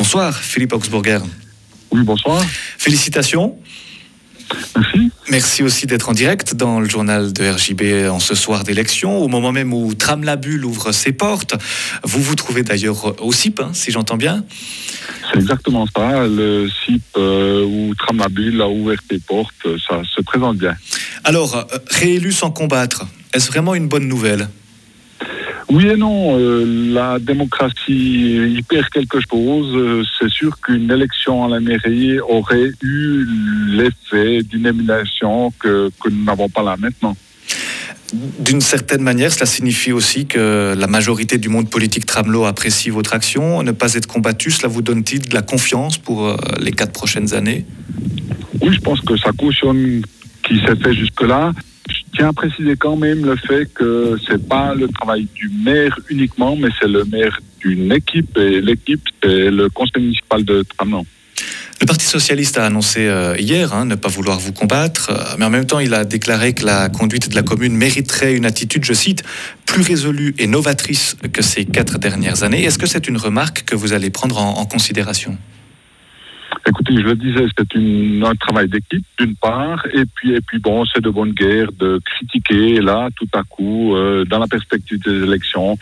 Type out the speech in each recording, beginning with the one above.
Bonsoir, Philippe Augsburger. Oui, bonsoir. Félicitations. Merci. Merci aussi d'être en direct dans le journal de RJB en ce soir d'élection, au moment même où Tram-la-Bulle ouvre ses portes. Vous vous trouvez d'ailleurs au CIP, si j'entends bien. C'est exactement ça. Le CIP où Tram-la-Bulle a ouvert ses portes, ça se présente bien. Alors, réélu sans combattre, est-ce vraiment une bonne nouvelle ? Oui et non. La démocratie y perd quelque chose. C'est sûr qu'une élection à la mairie aurait eu l'effet d'une élimination que nous n'avons pas là maintenant. D'une certaine manière, cela signifie aussi que la majorité du monde politique tramelot apprécie votre action. Ne pas être combattu, cela vous donne-t-il de la confiance pour les 4 prochaines années ? Oui, je pense que ça cautionne ce qui s'est fait jusque-là. Je tiens à préciser quand même le fait que c'est pas le travail du maire uniquement, mais c'est le maire d'une équipe, et l'équipe, c'est le conseil municipal de Tramelan. Le Parti socialiste a annoncé hier ne pas vouloir vous combattre, mais en même temps, il a déclaré que la conduite de la commune mériterait une attitude, je cite, plus résolue et novatrice que ces 4 dernières années. Est-ce que c'est une remarque que vous allez prendre en considération ? Écoutez, je le disais, c'est un travail d'équipe d'une part, et puis bon, c'est de bonne guerre de critiquer là, tout à coup, dans la perspective des élections,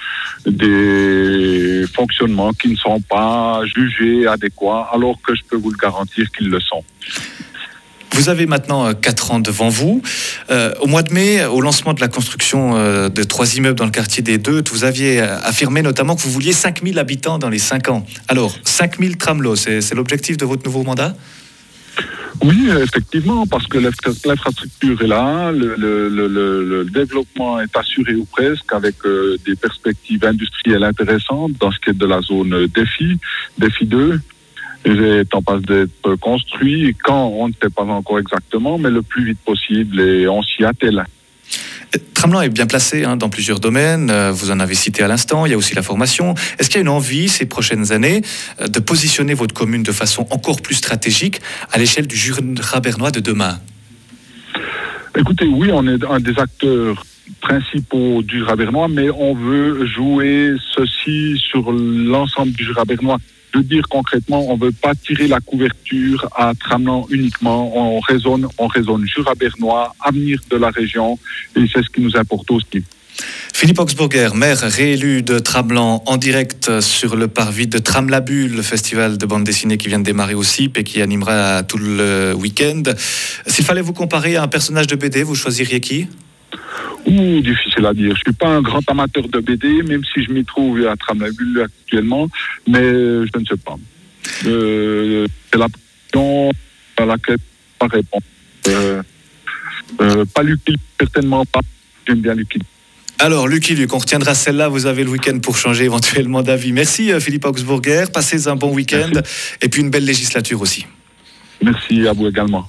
des fonctionnements qui ne sont pas jugés adéquats, alors que je peux vous le garantir qu'ils le sont. Vous avez maintenant 4 ans devant vous. Au mois de mai, au lancement de la construction de 3 immeubles dans le quartier des Deux, vous aviez affirmé notamment que vous vouliez 5000 habitants dans les 5 ans. Alors, 5000 tramelots, c'est l'objectif de votre nouveau mandat ? Oui, effectivement, parce que l'infrastructure est là, le développement est assuré ou presque, avec des perspectives industrielles intéressantes dans ce qui est de la zone défi 2. Est en passe d'être construit, quand on ne sait pas encore exactement, mais le plus vite possible, et on s'y attelle. Tramelan est bien placé dans plusieurs domaines, vous en avez cité à l'instant, il y a aussi la formation. Est-ce qu'il y a une envie, ces prochaines années, de positionner votre commune de façon encore plus stratégique à l'échelle du Jura bernois de demain ? Écoutez, oui, on est un des acteurs principaux du Jura bernois, mais on veut jouer ceci sur l'ensemble du Jura bernois. Je veux dire concrètement, on ne veut pas tirer la couverture à Tramelan uniquement. On raisonne Jura bernois, avenir de la région, et c'est ce qui nous importe aussi. Philippe Augsburger, maire réélu de Tramelan, en direct sur le parvis de Tram-la-Bulle, le festival de bande dessinée qui vient de démarrer au CIP et qui animera tout le week-end. S'il fallait vous comparer à un personnage de BD, vous choisiriez qui ? Difficile à dire. Je ne suis pas un grand amateur de BD, même si je m'y trouve à Tram-la-Bulle actuellement, mais je ne sais pas. C'est la question à laquelle je ne peux pas répondre. Pas Lucky Luke, certainement pas. J'aime bien Lucky Luke. Alors, Lucky Luke, on retiendra celle-là. Vous avez le week-end pour changer éventuellement d'avis. Merci Philippe Augsburger. Passez un bon week-end. Merci. Et puis une belle législature aussi. Merci à vous également.